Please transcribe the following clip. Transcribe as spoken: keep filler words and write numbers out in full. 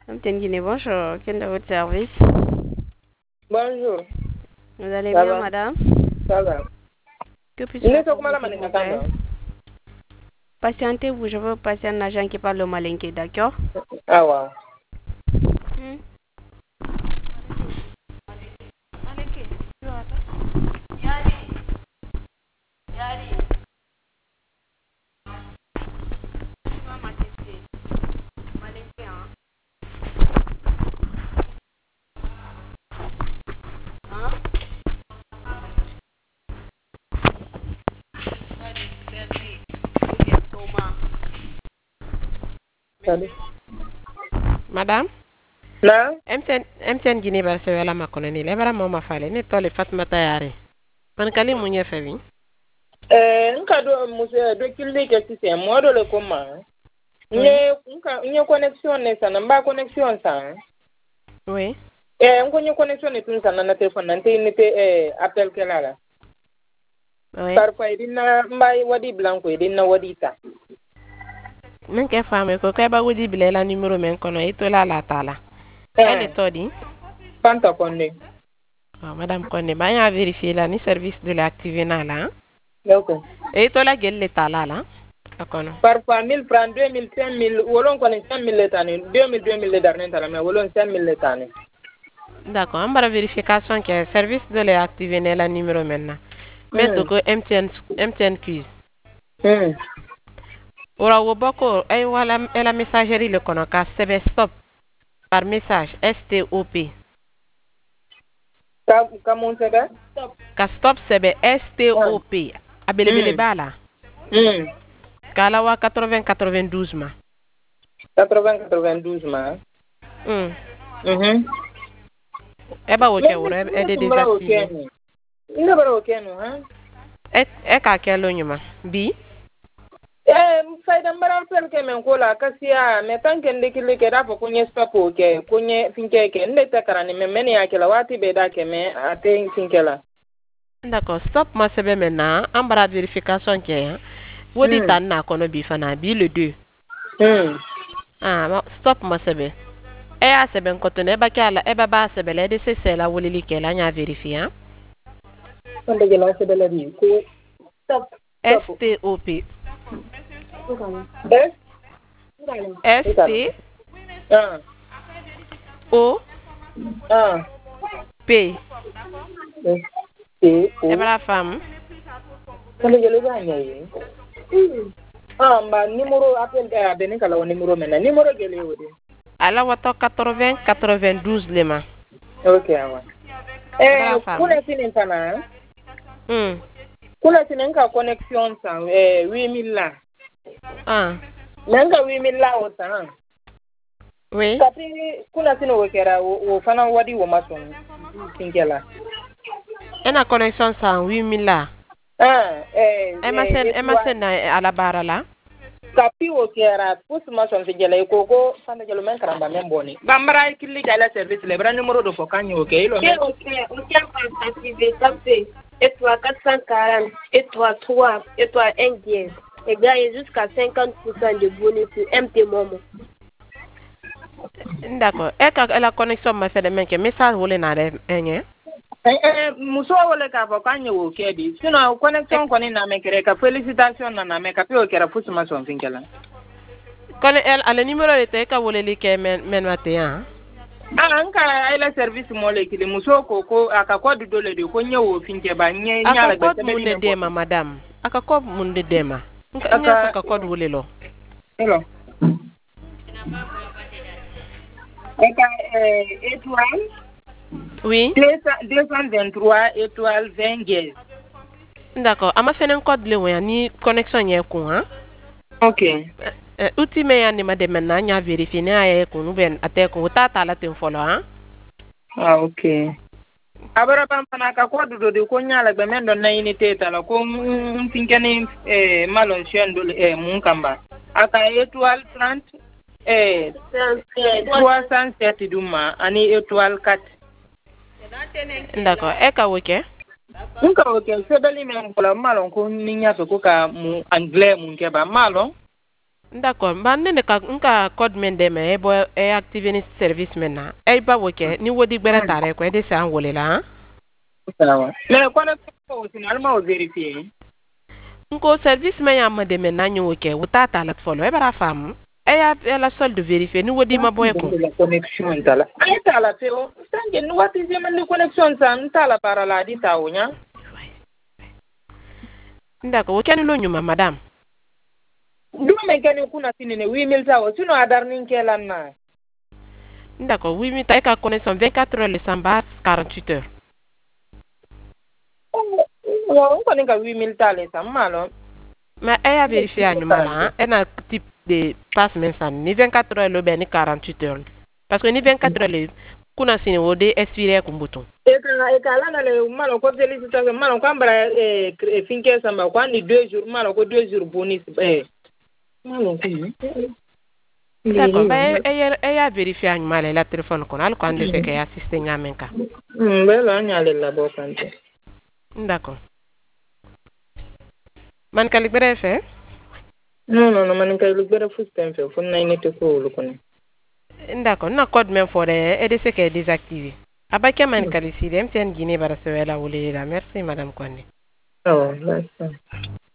M T N Guinée, bonjour. Quel est votre service? Bonjour. Vous allez Ça bien, va? madame? Ça va. Que puis-je Il faire est pour au vous, mal à s'il vous plaît? Manekatanga. Patientez-vous, je veux passer un agent qui parle le malinké, d'accord? Ah ouais. Hmm. Salut. Madame, Na? M T N M T N Guinée ba se wala makono ni lebara mama fale ni tole Fatmata yare. Man kali munye fewi. Eh, nka do muse do killi ke sisi mo do le koma. Nye nka nye connexion ne sana mba connexion sa. Oui. Eh, nko nye connexion ne tun sana na téléphone nante ni te eh appel kelala. Oui. Parfois idina mba wadi blanco idina wadi ta. Men ke fame ko kay ba wodi bilela numéro men kono itola la tala. Elle est todi. Panta konde. Oh, madame Konne ba ya vérifier la ni service de l'activer na la. D'accord. E itola gelle tala la. Akono. Parfois mille francs, deux mille, cinq mille, wolon konen cinq mille letane, deux mille, deux mille le dernier tala, mais wolon cinq mille letane. D'accord, on va vérification que service de l'activer na la numéro maintenant. Metto ko M T N M T N quiz. Hmm. Ora wo boko ay wala la messagerie le kono ka sebe stop par message S T O P. Ka ka mon sebe? Ka stop sebe S T O P. Abele bele bala. Hmm. Kala wa quatre-vingts quatre-vingt-douze ma. quatre-vingts quatre-vingt-douze ma. Hmm. Mhm. Eba wo ke wora e de désactiver. Ina bara okeno ha? E e ka kelo nyuma. Bi Eh, fayda mbara pel ke men kola kasiya me tanke ndikili ke dafa kunye stop ke kunye finke ke ndete karani men men ya kela wati be da ke me ate finkela. D'accord, stop ma sebe maintenant. On va vérification ke. Wodi Hmm. tan na kono bi fana bi le deux. Hmm. Ah, ma- stop ma sebe. E a sebe nkotone eba kala eba ba sebe le de se se la wolili ke la nya vérifier. Onde gela se de la di ko stop S T O P. eh S T ah O ah P. eh o Eba la femme. onde gela ba nyayi ah mba numéro appel ga be ni kala o numéro mena numéro gele wodi Ala wato quatre-vingts quatre-vingt-douze lema. okay awa eh Eba la femme. kuna sinin kana Hmm. kuna sinin ka connexion sa eh huit mille la Ah. nanga huit mille la o sa Oui. tapi kuna sinin o kera o fana wadi wo mason tinkela Ena connexion sa huit mille la. ah eh Ema sen ema sen na ala bara la. tapi o kera pusu mason fijela ko ko fana jelo men karamba men boni bambara killi gala service le bra numéro de fokanyi o ke ilo men Ok, ok, on activer, tapez étoile quatre cent quarante, étoile trois, étoile un dièse. Et gagnez jusqu'à cinquante pour cent de bonus sur M T Momo. D'accord. E ka la connexion ma fait de men ke message wole na de enye. eh eh muso wole ka fokanyi o ke di sino connexion koni na me kere ka felicitation na na me ka pe o kera pusu mason finkela Kone el ala numéro de te ka wole li ke men men mate ha. ah anka ayla service mo le kili muso ko ko aka ko du dole de ko nyewo finke ba nye nyala Aka be code mun de dema madame. Aka code mun de dema. Nka Aka- nya aka code wole lo. hello eka eh étoile Oui. deux cent vingt-trois étoile vingt dièse. D'accord. Ama fenen code le wa ni connexion ye ku ha. Okay. Uh, uti me ya ni ma de maintenant nya vérifier na ye ku nu ben ate ku ta ta la ten follow ha. Ah, okay. Abara pampana ka ko do de ko nyala be men don na unité tala ko finkene eh malon chien do eh mun kamba. Aka étoile trente eh trois cent sept duma ani étoile quatre. D'accord. E ka woke. Nka okay, sebeli men ko la malon ko ninya to ko ka mu anglais mun ke ba malon. D'accord. Bah ne ka nka code mende me e bo e activer ni service maintenant. E ba woke ni wodi gbere tare ko e de sa ngole la. Sawa. Mais connexion ko finalement o vérifier. Nko service me ya mande maintenant ni woke wuta ta la follow e bara fam. E ya e la seule de vérifier ni wodi ma boy ko. La connexion tala. Ay tala te o. Sange no wati je man connexion san tala para la di tawnya. D'accord. Woke ni lo nyuma madame. Duma me gani kuna sinene huit mille tawo sino adar nin kelan na. D'accord. Oui, mais t'as qu'à connaître vingt-quatre heures le samba quarante-huit heures. Wa ko ni ka huit mille tale sam malo. Mais elle a vérifié à nous malin, elle a type de passe mensan ni vingt-quatre heures le ben ni quarante-huit heures. Parce que ni vingt-quatre heures le kuna sine wode expire kumbutu. E ka e ka la le malo ko félicita malo ko ambra e finke samba ko ni deux jours malo ko deux jours bonus eh. D'accord, bah, elle, elle a vérifié à nous mal la téléphone qu'on a le compte de ce qu'elle assisté à Menka. Hmm, ben là, on y a la bonne santé. D'accord. Man calibré fait? Non, non, non, man calibré faut c'est un peu, faut n'a pas trop le connaître. D'accord, na code même for et de ce qu'elle est désactivé. Abaka man calibré, M T N Guinée va recevoir la ou la. Merci madame Kone. Oh, d'accord.